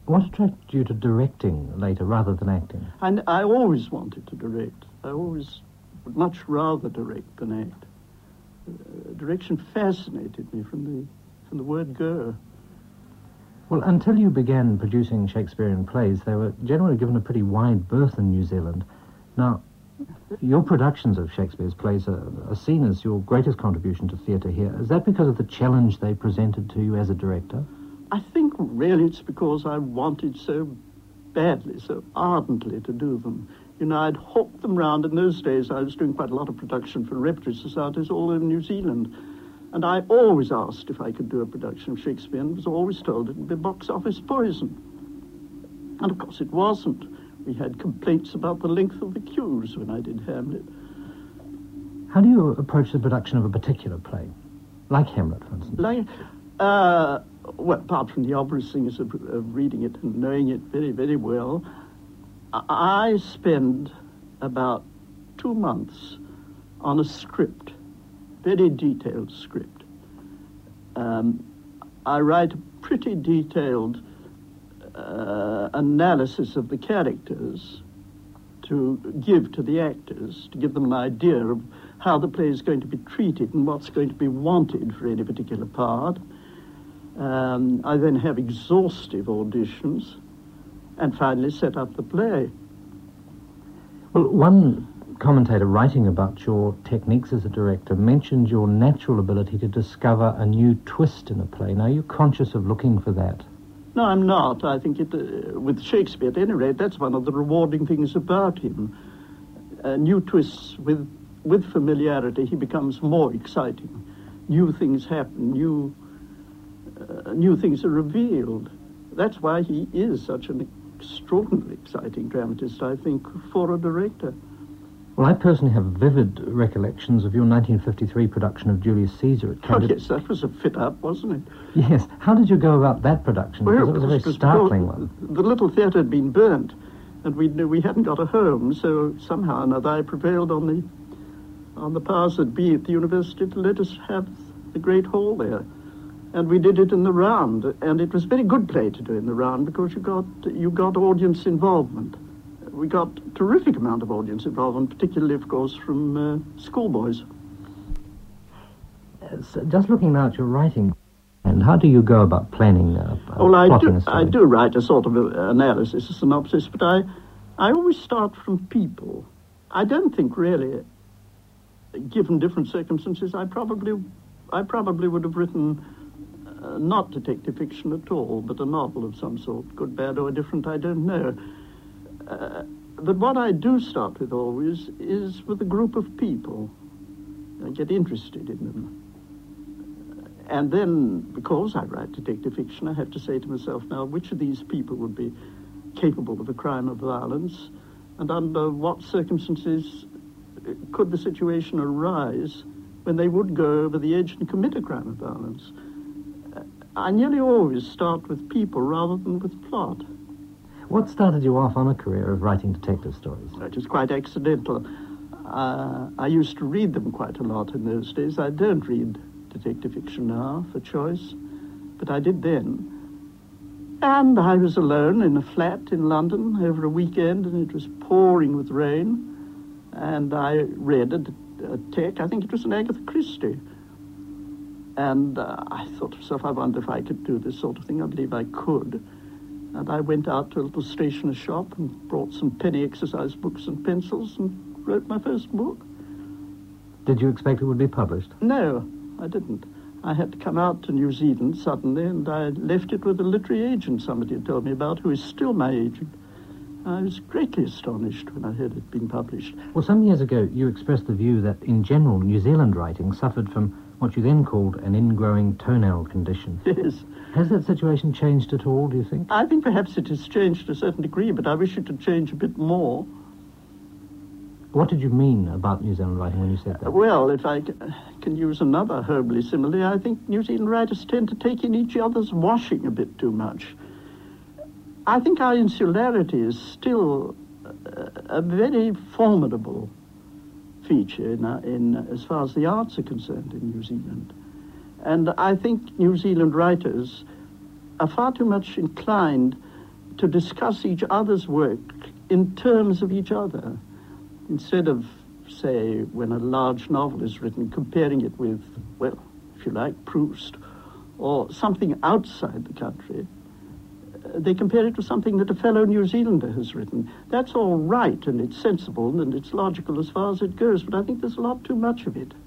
What attracted you to directing later rather than acting? And I always wanted to direct. I always would much rather direct than act. Direction fascinated me from the word go. Well, until you began producing Shakespearean plays, they were generally given a pretty wide berth in New Zealand. Now, your productions of Shakespeare's plays are seen as your greatest contribution to theatre here. Is that because of the challenge they presented to you as a director? I think really it's because I wanted so badly, so ardently to do them. You know, I'd hawk them round. In those days, I was doing quite a lot of production for repertory societies all over New Zealand. And I always asked if I could do a production of Shakespeare, and was always told it would be box office poison. And of course it wasn't. We had complaints about the length of the queues when I did Hamlet. How do you approach the production of a particular play? Like Hamlet, for instance? Well, apart from the obvious things of reading it and knowing it very, very well, I spend about 2 months on a script, very detailed script. I write a pretty detailed analysis of the characters to give to the actors, to give them an idea of how the play is going to be treated and what's going to be wanted for any particular part. I then have exhaustive auditions and finally set up the play. Well, one commentator writing about your techniques as a director mentioned your natural ability to discover a new twist in a play. Now, are you conscious of looking for that? No, I'm not. I think with Shakespeare, at any rate, that's one of the rewarding things about him. New twists, with familiarity, he becomes more exciting. New things happen, new things are revealed. That's why he is such an extraordinarily exciting dramatist, I think, for a director. Well, I personally have vivid recollections of your 1953 production of Julius Caesar. Yes, that was a fit-up, wasn't it? Yes. How did you go about that production? Well, because it was a very startling one. The little theatre had been burnt, and we hadn't got a home, so somehow or another I prevailed on the powers that be at the university to let us have the great hall there. And we did it in the round, and it was a very good play to do in the round because you got audience involvement. We got a terrific amount of audience involvement, particularly, of course, from schoolboys. Just looking now at your writing, and how do you go about planning plotting a story? I do write a sort of analysis, a synopsis, but I always start from people. I don't think really, given different circumstances, I probably would have written not detective fiction at all, but a novel of some sort, good, bad, or different, I don't know. But what I do start with always is with a group of people. I get interested in them. And then, because I write detective fiction, I have to say to myself, now, which of these people would be capable of a crime of violence, and under what circumstances could the situation arise when they would go over the edge and commit a crime of violence? I nearly always start with people rather than with plot. What started you off on a career of writing detective stories? It was quite accidental. I used to read them quite a lot in those days. I don't read detective fiction now for choice, but I did then. And I was alone in a flat in London over a weekend, and it was pouring with rain. And I read a tech, I think it was an Agatha Christie. And I thought to myself, I wonder if I could do this sort of thing. I believe I could. And I went out to a little stationer's shop and brought some penny exercise books and pencils and wrote my first book. Did you expect it would be published? No, I didn't. I had to come out to New Zealand suddenly, and I left it with a literary agent somebody had told me about, who is still my agent. I was greatly astonished when I heard it had been published. Well, some years ago, you expressed the view that, in general, New Zealand writing suffered from what you then called an ingrowing toenail condition. Yes. Has that situation changed at all, do you think? I think perhaps it has changed to a certain degree, but I wish it to change a bit more. What did you mean about New Zealand writing when you said that? Well, if I can use another homely simile, I think New Zealand writers tend to take in each other's washing a bit too much. I think our insularity is still a very formidable feature in as far as the arts are concerned in New Zealand. And I think New Zealand writers are far too much inclined to discuss each other's work in terms of each other, instead of, say, when a large novel is written, comparing it with, well, if you like, Proust, or something outside the country. They compare it to something that a fellow New Zealander has written. That's all right, and it's sensible, and it's logical as far as it goes, but I think there's a lot too much of it.